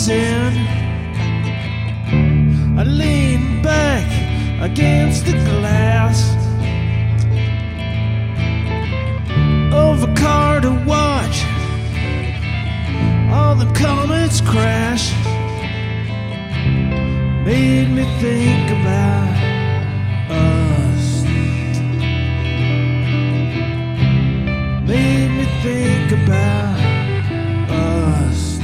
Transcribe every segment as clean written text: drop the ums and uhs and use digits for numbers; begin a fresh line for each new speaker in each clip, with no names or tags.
summer's end. I lean back against the glass of a car to watch all the comets crash. Made me think about us. Made me think about us.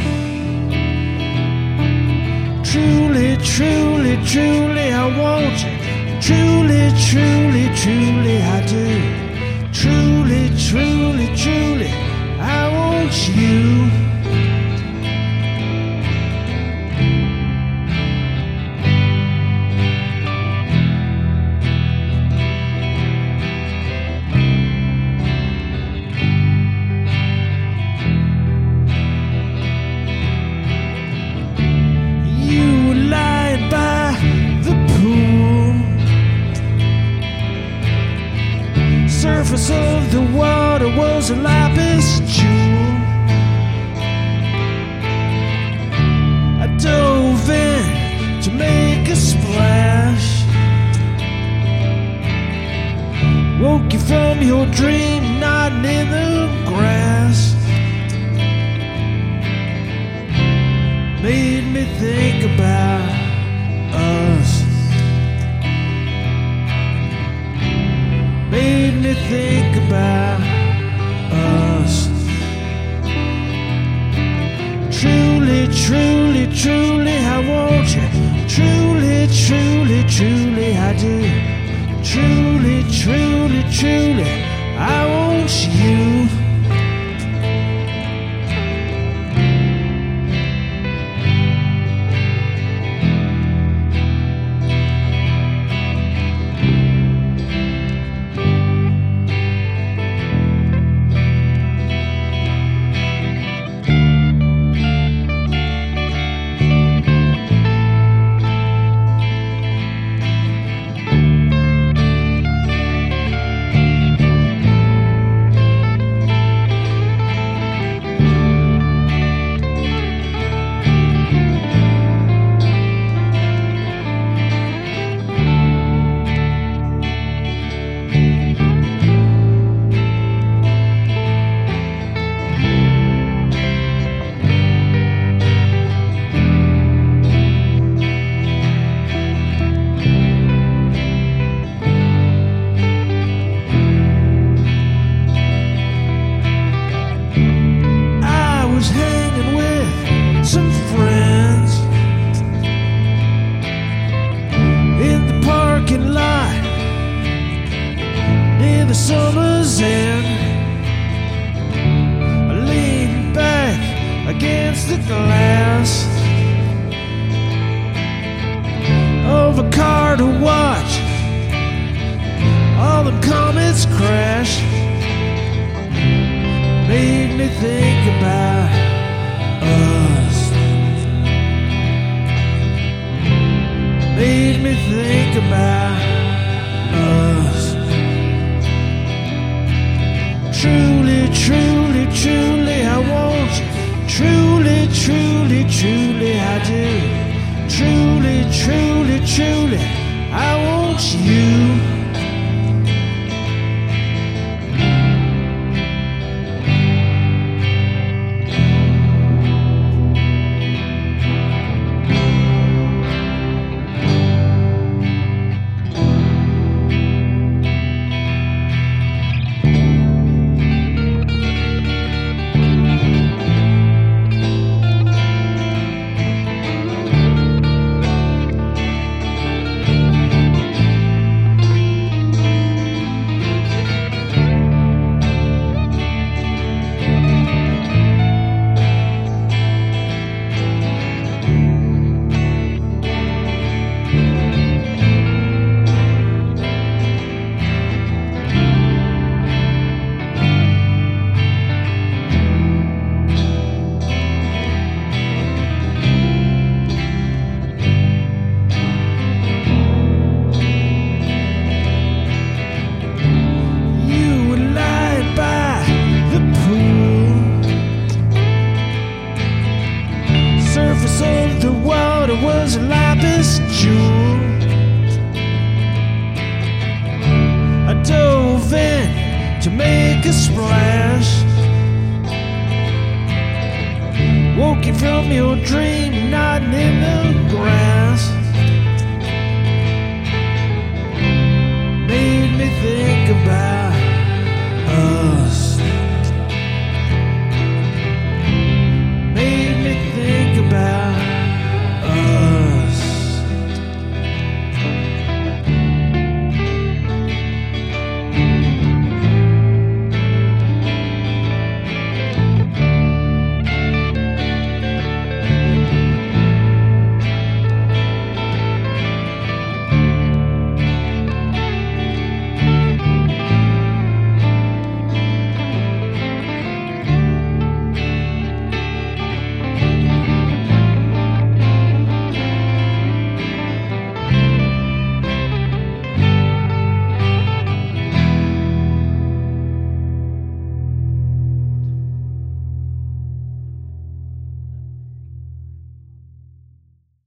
Truly, truly, truly I want you. Truly, truly, truly I do. Truly, truly, truly I want you. Surface of the water was a lapis jewel. I dove in to make a splash. Woke you from your dream, nodding in the grass. Made me think about us. Made me think about us. Truly, truly, truly I want you. Truly, truly, truly I do. Truly, truly, truly I want you. Some friends in the parking lot near the summer's end. I lean back against the glass of a car to watch all the comets crash. Made me think about us. Made me think about us. Truly, truly, truly I want you. Truly, truly, truly I do. Truly, truly, truly I want you. a splash. Woke you from your dream, nodding in